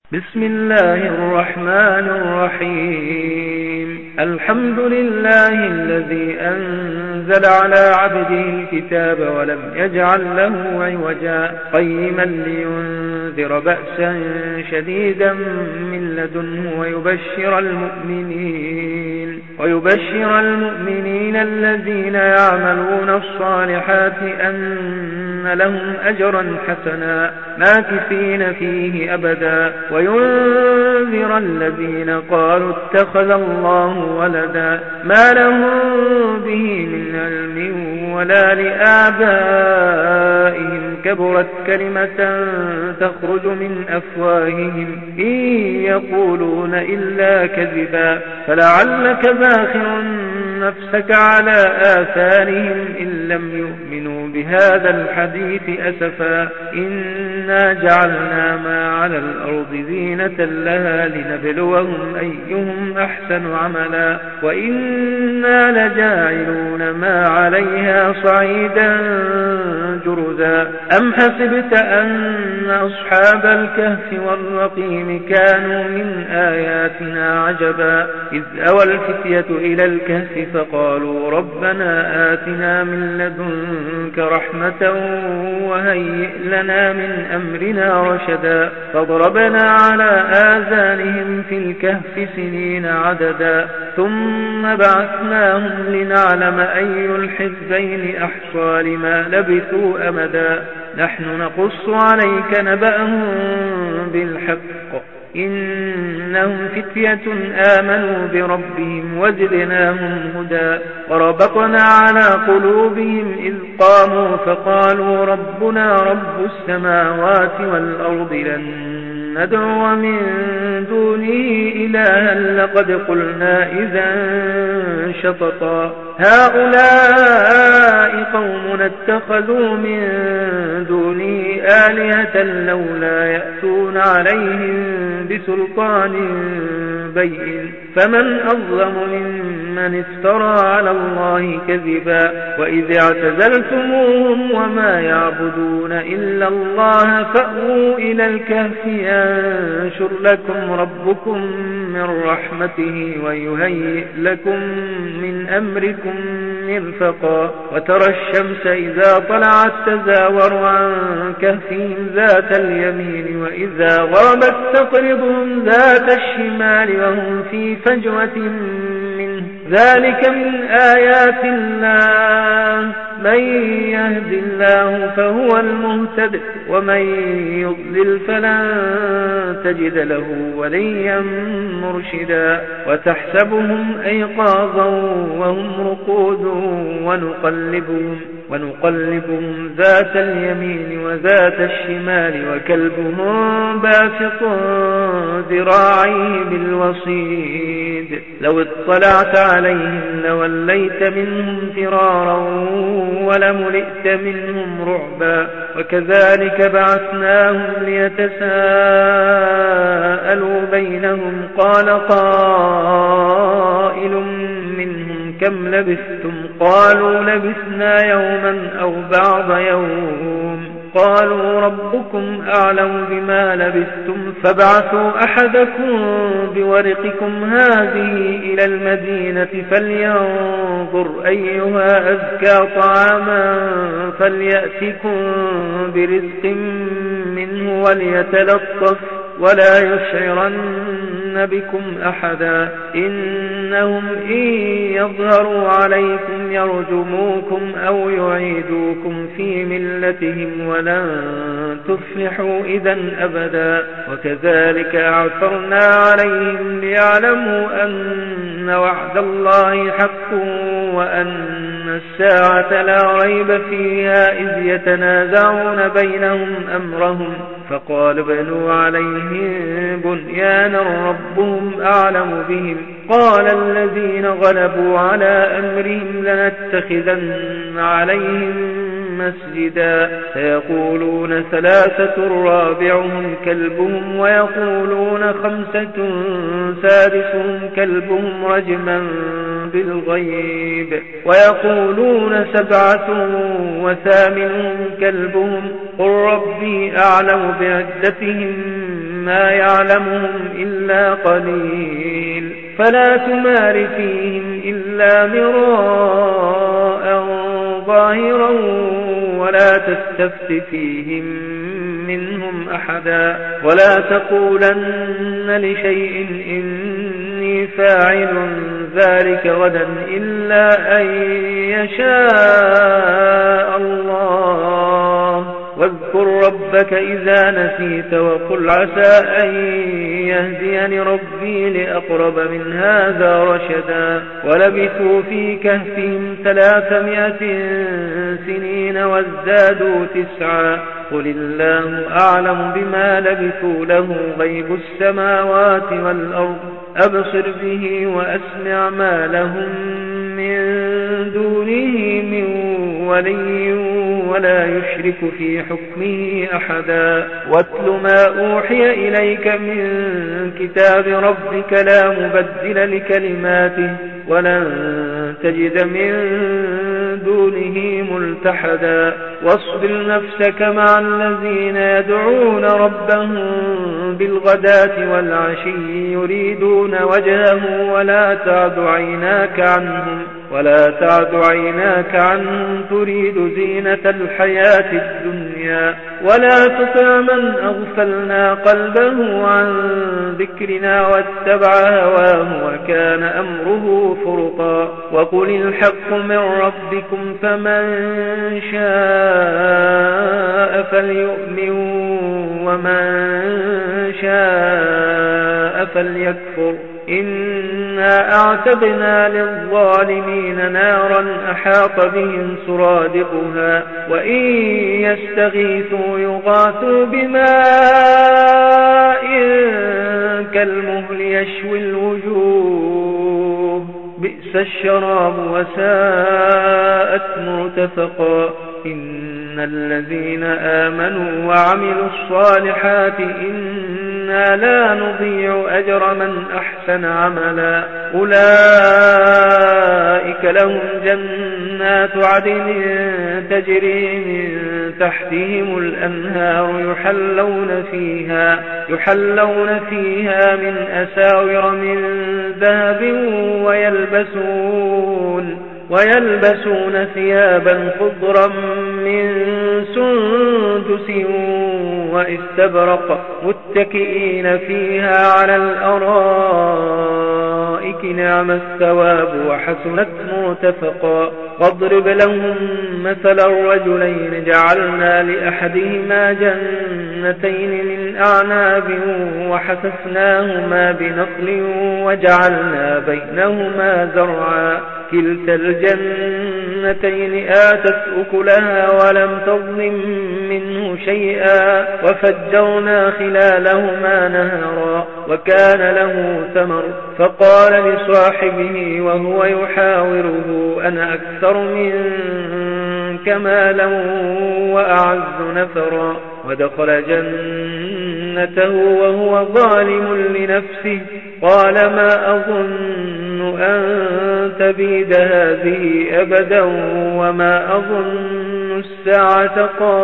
بسم الله الرحمن الرحيم. الحمد لله الذي أنزل على عبده الكتاب ولم يجعل له عوجا قيما لينذر بأسا شديدا من لدنه ويبشر المؤمنين الذين يعملون الصالحات أن لهم أجرا حسنا ماكثين فيه أبدا وينذر الذين قالوا اتخذ الله ولدا ما لهم به من علم ولا لآبائهم كبرت كلمة تخرج من أفواههم إن يقولون إلا كذبا فلعلك باخع نفسك على آثارهم إن لم يؤمنوا بهذا الحديث أسفا إنا جعلنا ما على الأرض زينة لها لنبلوهم أيهم أحسن عملا وإنا لجاعلون ما عليها صعيدا جرذا أم حسبت أن أصحاب الكهف والرقيم كانوا من آياتنا عجبا إذ أوى الفتية إلى الكهف فقالوا ربنا آتنا من لدنك رحمة وهيئ لنا من أمرنا رشدا فضربنا على آذانهم في الكهف سنين عددا ثم بعثناهم لنعلم أي الحزبين أحصى لما لبثوا أمدا نحن نقص عليك نبأهم بالحق إنهم فتية آمنوا بربهم وزدناهم هدى وربطنا على قلوبهم إذ قاموا فقالوا ربنا رب السماوات والأرض لن ندعو من دونه إلها لقد قلنا إذا شططا هؤلاء قوم اتخذوا من دونه آلهة لولا يأتون عليهم بسلطان بين فمن أظلم ممن افترى على الله كذبا وإذ اعتزلتموهم وما يعبدون إلا الله فأووا إلى الكهف ينشر لكم ربكم من رحمته ويهيئ لكم من أمركم مرفقا وترى الشمس إذا طلعت تزاور عن كهفهم ذات اليمين وإذا غربت تقرضهم ذات الشمال وهم في فجوة منه ذلك من آيات الله من يهد الله فهو المهتد ومن يضلل فلن تجد له وليا مرشدا وتحسبهم أيقاظا وهم رقود ونقلبهم ذات اليمين وذات الشمال وكلبهم باسط ذراعيه بالوصيد لو اطلعت عليهم لوليت منهم فرارا ولملئت منهم رعبا وكذلك بعثناهم ليتساءلوا بينهم قال قائل منهم كم لبثتم قالوا لبثنا يوما أو بعض يوم قالوا ربكم أعلم بما لبثتم فابعثوا أحدكم بورقكم هذه إلى المدينة فلينظر أيها أزكى طعاما فليأتكم برزق منه وليتلطف ولا يشعرن بكم أحدا إنهم إن يظهروا عليكم يرجموكم أو يعيدوكم في ملتهم ولن تفلحوا إذا أبدا وكذلك أعثرنا عليهم ليعلموا أن وعد الله حق وأن الساعة لا ريب فيها إذ يتنازعون بينهم أمرهم فقال بنوا عليهم بنيانا ربهم أعلم بهم قال الذين غلبوا على أمرهم لنتخذن عليهم مسجدا سيقولون ثلاثة رابعهم كلبهم ويقولون خمسة سادسهم كلبهم رجما بالغيب ويقولون سبعة وثامنهم كلبهم قل ربي أعلم بعدتهم ما يعلمهم إلا قليل فلا تمار فيهم إلا مراء ظاهرا ولا تستفت فيهم منهم أحدا ولا تقولن لشيء إني فاعل ذلك غدا إلا أن يشاء الله واذكر ربك إذا نسيت وقل عسى أن يهديني ربي لأقرب من هذا رشدا ولبثوا في كهفهم 300 سنين وازدادوا 9 قل الله أعلم بما لبثوا له غيب السماوات والأرض أبصر به وأسمع ما لهم من دونه من ولي ولا يشرك في حكمه أحدا واتل ما أوحي إليك من كتاب ربك لا مبدل لكلماته ولن تجد من دونه ملتحدا واصبر نفسك مع الذين يدعون ربهم بالغداة والعشي يريدون وجهه ولا تعد عيناك عنهم تريد زينة الحياة الدنيا ولا تطع من أغفلنا قلبه عن ذكرنا واتبع هواه وكان أمره فرطا وقل الحق من ربكم فمن شاء فليؤمن ومن شاء فليكفر إنا أعتدنا للظالمين نارا أحاط بهم سرادقها وإن يستغيثوا يغاثوا بماء كالمهل يشوي الوجوه بئس الشراب وساءت مرتفقا إن الذين آمنوا وعملوا الصالحات إنا لا نضيع أجر من أحسن عملا أولئك لهم جنات عدن تجري من تحتهم الأنهار يحلون فيها من أساور من ذهب ويلبسون ثيابا خضرا من سندس واستبرق متكئين فيها على الأرائك نعم الثواب وحسنت مرتفقا واضرب لهم مثل الرجلين جعلنا لأحدهما جنتين من أعناب وحففناهما بنخل وجعلنا بينهما زرعا كلتا الجنتين آتت أكلها ولم تظلم منه شيئا وفجرنا خلالهما نهرا وكان له ثمر فقال لصاحبه وهو يحاوره أنا أكثر منك مالا وأعز نفرا ودخل جنته وهو ظالم لنفسه قال ما أظن أن تبيد هذه أبدا وما أظن الساعة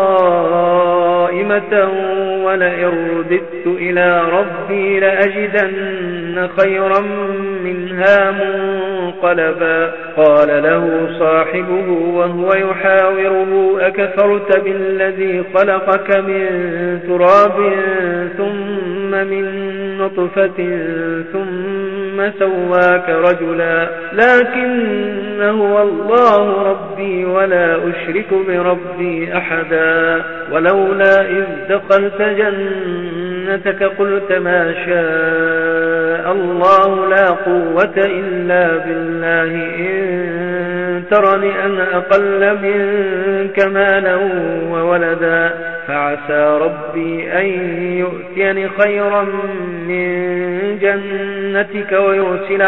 قائمة ولئن رددت إلى ربي لأجدن خيرا منها منقلبا قال له صاحبه وهو يحاوره أكفرت بالذي خلقك من تراب ثم من نطفة ثم سواك رجلا لكن هو الله ربي ولا أشرك بربي أحدا ولولا إذ دخلت جنتك قلت ما شاء الله لا قوة إلا بالله إن ترني أنا أقل منك مالا وولدا فعسى ربي أن يؤتيني خيرا من جنتك ويرسل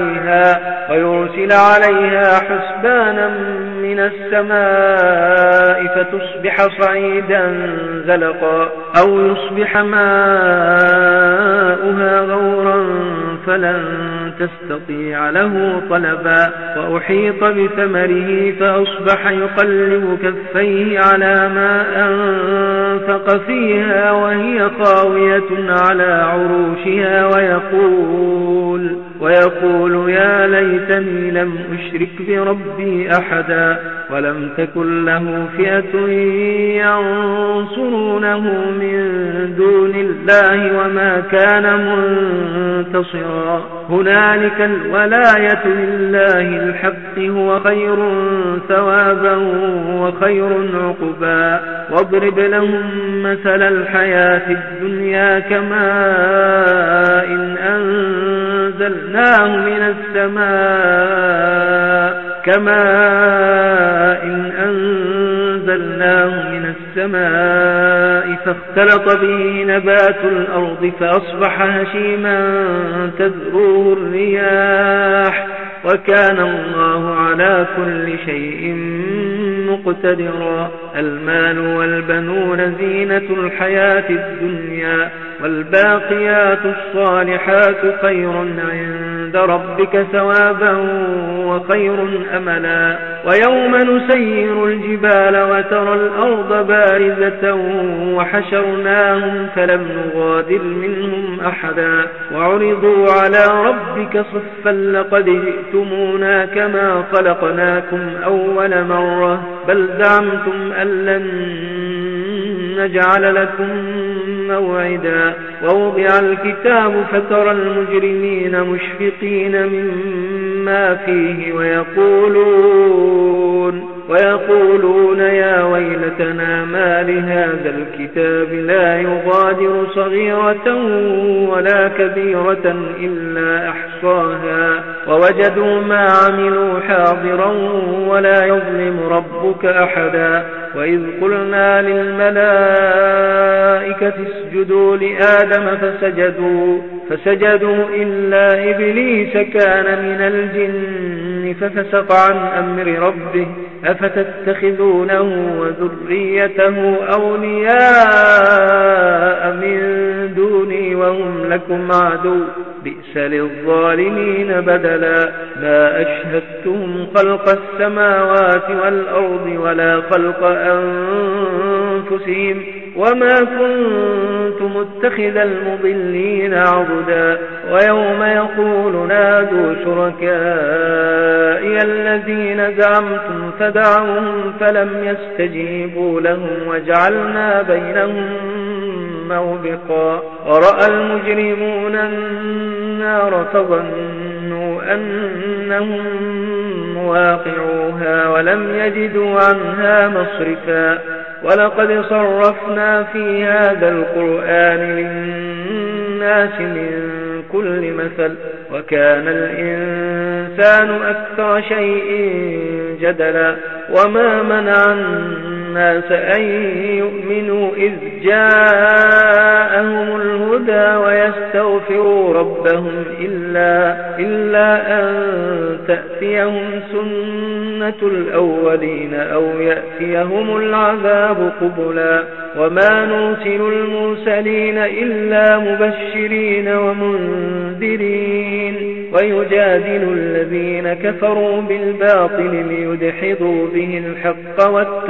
عليها حسبانا من السماء فتصبح صعيدا زلقا أو يصبح ماؤها غورا فلن تستطيع له طلبا وأحيط بثمره فأصبح يقلب كفيه على ما أنفق ونفخ فيها وهي خاوية على عروشها ويقول يا ليتني لم أشرك بربي أحدا ولم تكن له فئة ينصرونه من دون الله وما كان منتصرا هنالك الولاية لله الحق هو خير ثوابا وخير عقبا واضرب لهم مثل الحياة الدنيا كماء إن أنزلناه من السماء فاختلط به نبات الأرض فأصبح هشيما تذروه الرياح وكان الله على كل شيء مقتدرا المال والبنون زينة الحياة الدنيا والباقيات الصالحات خير عند ربك ثوابا وخير أملا ويوم نسير الجبال وترى الأرض بارزة وحشرناهم فلم نغادر منهم أحدا وعرضوا على ربك صفا لقد جئتمونا كما خلقناكم أول مرة بل زعمتم أن لن نجعل لكم موعدا ووضع الكتاب فترى المجرمين مشفقين مما فيه ويقولون يا ويلتنا ما لهذا الكتاب لا يغادر صغيرة ولا كبيرة إلا أحصاها ووجدوا ما عملوا حاضرا ولا يظلم ربك أحدا وإذ قلنا للملائكة اسجدوا لآدم فسجدوا إلا إبليس كان من الجن ففسق عن أمر ربه أفتتخذونه وذريته أولياء من دوني وهم لكم عدو بئس للظالمين بدلا ما أشهدتهم خلق السماوات والأرض ولا خلق أنفسهم وما كنت متخذ المضلين عضدا ويوم يقول نادوا شركائي الذين زعمتم فدعوهم فلم يستجيبوا لهم وجعلنا بينهم موبقا ورأى المجرمون النار فظنوا أنهم مواقعوها ولم يجدوا عنها مصرفا ولقد صرفنا في هذا القرآن للناس من كل مثل وكان الإنسان أكثر شيء جدلا وما منع الناس أن يؤمنوا إذ جاءهم الهدى ويستغفروا ربهم إلا أن تأتيهم سنة الأولين أو يأتيهم العذاب قبلا وما نرسل المرسلين إلا مبشرين ومنذرين ويجادل الذين كفروا بالباطل ليدحضوا به الحق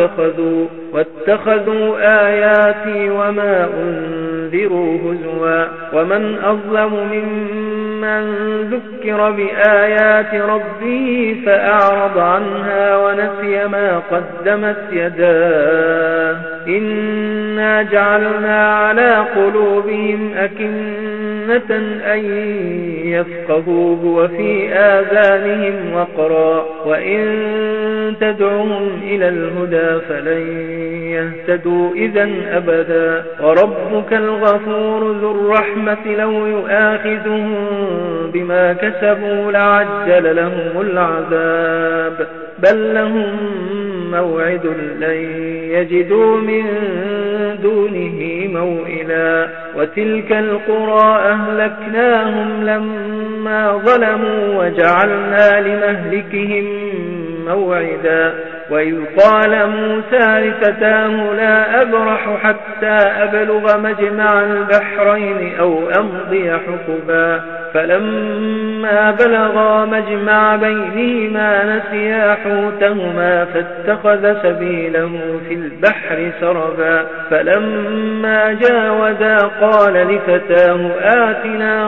واتخذوا آياتي وما أنذروا هزوا ومن أظلم ممن ذكر بآيات ربه فأعرض عنها ونسي ما قدمت يداه إنا جعلنا على قلوبهم أكنة أن يفقهوه وفي آذانهم وقرا وإن تدعوهم إلى الهدى فلن يهتدوا إذن أبدا وربك الغفور ذو الرحمة لو يؤاخذهم بما كسبوا لعجل لهم العذاب بل لهم موعد لن يجدوا من دونه موئلا وتلك القرى أهلكناهم لما ظلموا وجعلنا لمهلكهم موعدا وإذ قال موسى لفتاه لا أبرح حتى أبلغ مجمع البحرين أو أمضي حقبا فلما بلغا مجمع بينهما نسيا حوتهما فاتخذ سبيله في البحر سربا فلما جاوزا قال لفتاه آتنا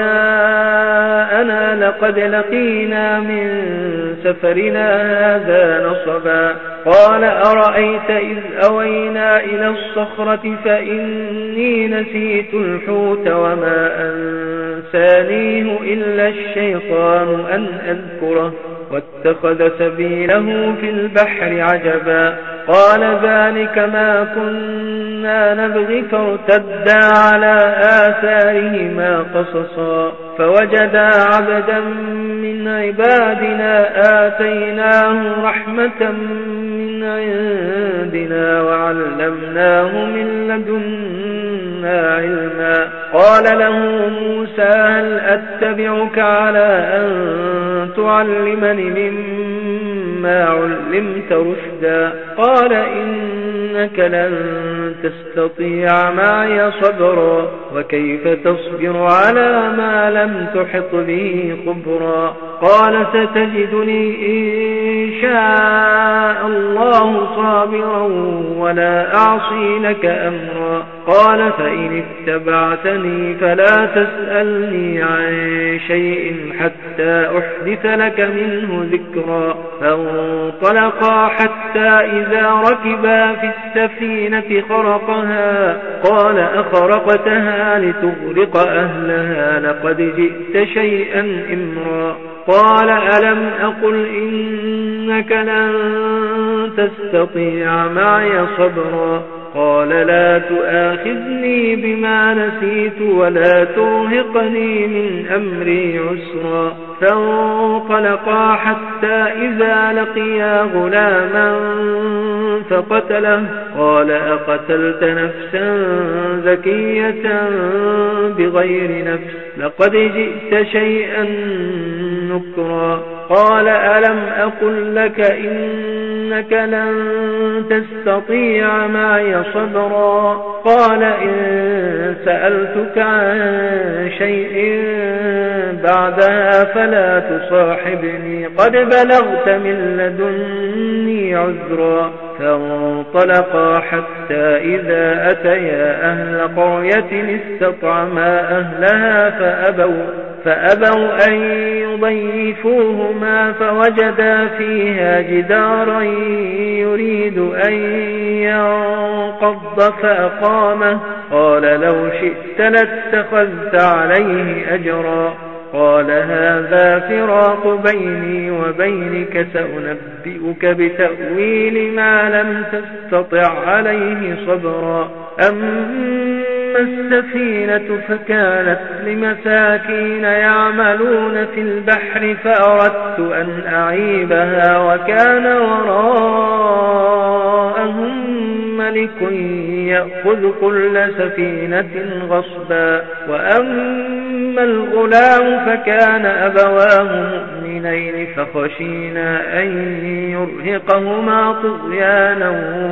غداءنا لقد لقينا من سفرنا هذا نصبا قال أرأيت إذ أوينا إلى الصخرة فإني نسيت الحوت وما أنسانيه إلا الشيطان أن أذكره واتخذ سبيله في البحر عجبا قال ذلك ما كنا نبغي فارتدا على آثارهما قصصا فوجدا عبدا من عبادنا آتيناه رحمة من عندنا وعلمناه من لدنا علما قال له موسى هل أتبعك على أن تعلمني مما علمت رشدا قال إنك لن تستطيع معي صبرا وكيف تصبر على ما لم تحط به خبرا قال ستجدني إن شاء الله صابرا ولا أعصي لك أمرا قال فإن اتبعتني فلا تسألني عن شيء حتى أحدث لك منه ذكرا فانطلقا حتى إذا ركبا في السفينة خرقها قال أخرقتها لتغرق أهلها لقد جئت شيئا إمرا قال ألم أقل إنك لن تستطيع معي صبرا قال لا تؤاخذني بما نسيت ولا ترهقني من أمري عسرا فانطلقا حتى إذا لقيا غلاما فقتله قال أقتلت نفسا زكية بغير نفس لقد جئت شيئا نكرا قال ألم أقل لك إنك لن تستطيع معي صبرا قال إن سألتك عن شيء بعدها فلا تصاحبني قد بلغت من لدني عذرا فانطلقا حتى إذا أتيا أهل قرية استطعما أهلها فأبوا أن يضيفوهما فوجدا فيها جدارا يريد أن ينقض فأقامه قال لو شئت لاتخذت عليه أجرا قال هذا فراق بيني وبينك سأنبئك بتأويل ما لم تستطع عليه صبرا أما السفينة فكانت لمساكين يعملون في البحر فأردت أن أعيبها وكان وراءهم ملك يأخذ كل سفينة غصبا وأما الغلام فكان أبواه مؤمنين فخشينا أن يرهقهما طغيانا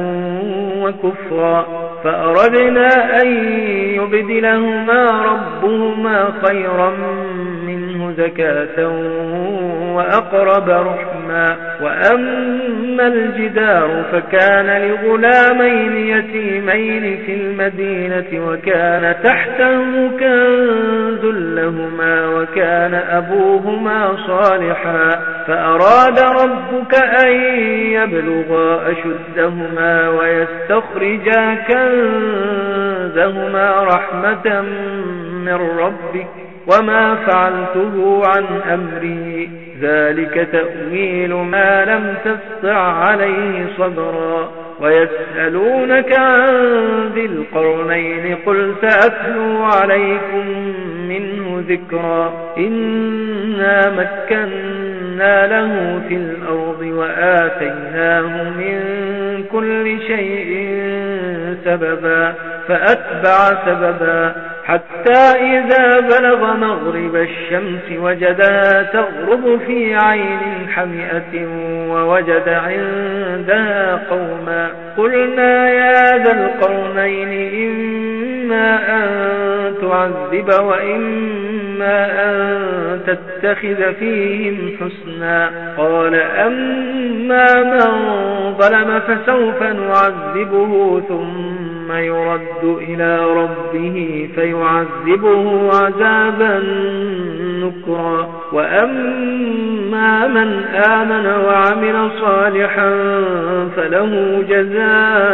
وكفرا فأردنا أن يبدلهما ربهما خيرا منه زكاة وأقرب رحما وأما الجدار فكان لغلامين يتيمين في المدينة وكان تحته كنز لهما وكان أبوهما صالحا فأراد ربك أن يبلغا أشدهما ويستخرجا كنزهما رحمة من ربك وما فعلته عن أمري ذلك تأويل ما لم تستطع عليه صبرا ويسألونك عن ذي القرنين قل سأتلو عليكم منه ذكرا إنا مكنا ومكنا له في الأرض وآتيناه من كل شيء سببا فأتبع سببا حتى إذا بلغ مغرب الشمس وجدها تغرب في عين حمئة ووجد عندها قوما قلنا يا ذا القرنين إما أن تعذب وإما أن تتخذ فيهم حسنا قال أما من ظلم فسوف نعذبه ثم يرد إلى ربه فيعذبه عذابا نكرا وأما من آمن وعمل صالحا فله جزاء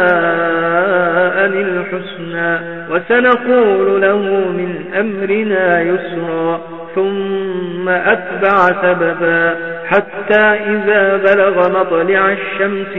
الحسنى وسنقول له من أمرنا يسرا ثم أتبع سببا حتى إذا بلغ مطلع الشمس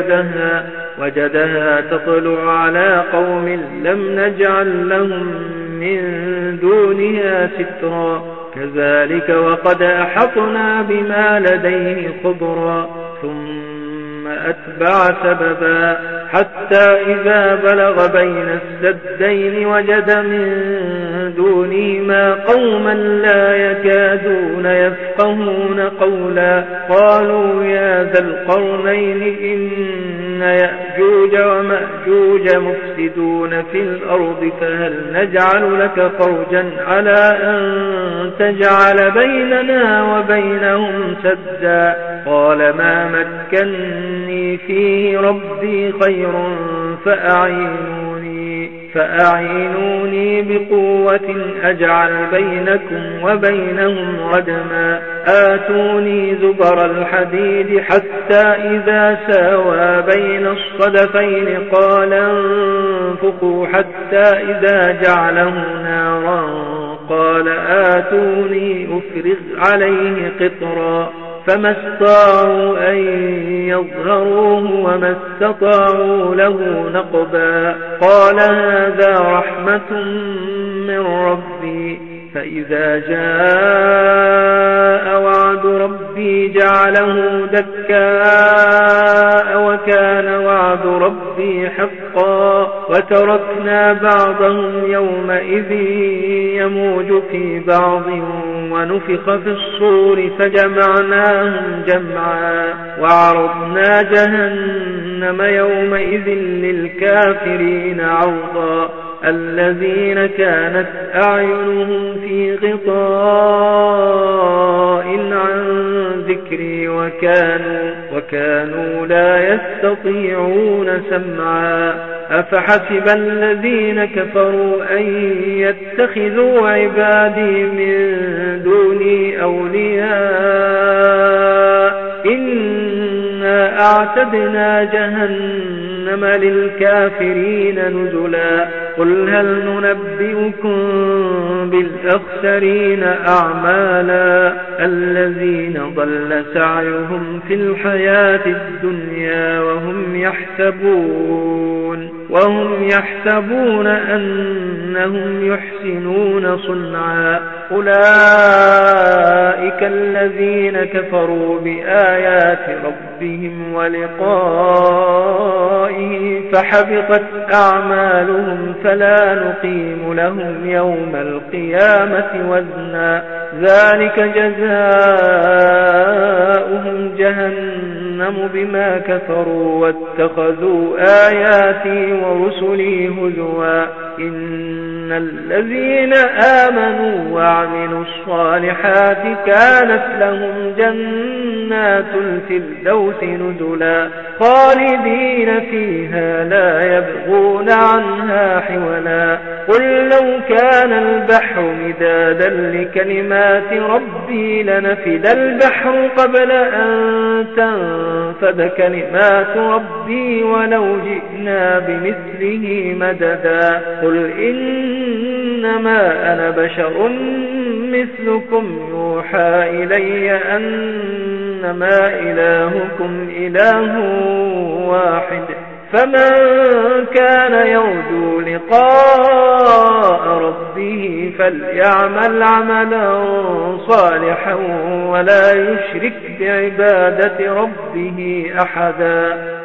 وجدها تطلع على قوم لم نجعل لهم من دونها سترا كذلك وقد أحطنا بما لديه خبرا ثم أتبع سببا حتى إذا بلغ بين السدين وجد من دونهما قوما لا يكادون يفقهون قولا قالوا يا ذا القرنين إن يأجوج ومأجوج مفسدون في الأرض فهل نجعل لك خرجا على أن تجعل بيننا وبينهم سدا قال ما مكنني فيه ربي خير فأعينوني بقوة أجعل بينكم وبينهم ردما آتوني زبر الحديد حتى إذا ساوى بين الصدفين قال انفقوا حتى إذا جعله نارا قال آتوني أفرغ عليه قطرا فما استطاعوا أن يظهروه وما استطاعوا له نقبا قال هذا رحمة من ربي فإذا جاء وعد ربي جعله دكاء وكان وعد ربي حقا وتركنا بعضهم يومئذ يموج في بعض ونفخ في الصور فجمعناهم جمعا وعرضنا جهنم يومئذ للكافرين عرضا الذين كانت أعينهم في غطاء عن ذكري وكانوا لا يستطيعون سمعا أفحسب الذين كفروا أن يتخذوا عبادي من دوني أولياء إنا أعتدنا جهنم للكافرين نزلا قل هل ننبئكم بالأخسرين أعمالا الذين ضل سعيهم في الحياة الدنيا وهم يحسبون أنهم يحسنون صنعا أولئك الذين كفروا بآيات ربهم ولقائه فحبطت أعمالهم فلا نقيم لهم يوم القيامة وزنا ذلك جزاؤهم جهنم بما كفروا واتخذوا آياتي ورسلي هزوا إن الذين آمنوا وعملوا الصالحات كانت لهم جنات الفردوس نزلا خالدين فيها لا يبغون عنها حولا قل لو كان البحر مدادا لكلمات ربي لنفد البحر قبل أن تنفد كلمات ربي ولو جئنا بمثله مددا قل إنما أنا بشر مثلكم يوحى إلي أنما إلهكم إله واحد فمن كان يرجو لقاء ربه فليعمل عملا صالحا ولا يشرك بعبادة ربه أحدا.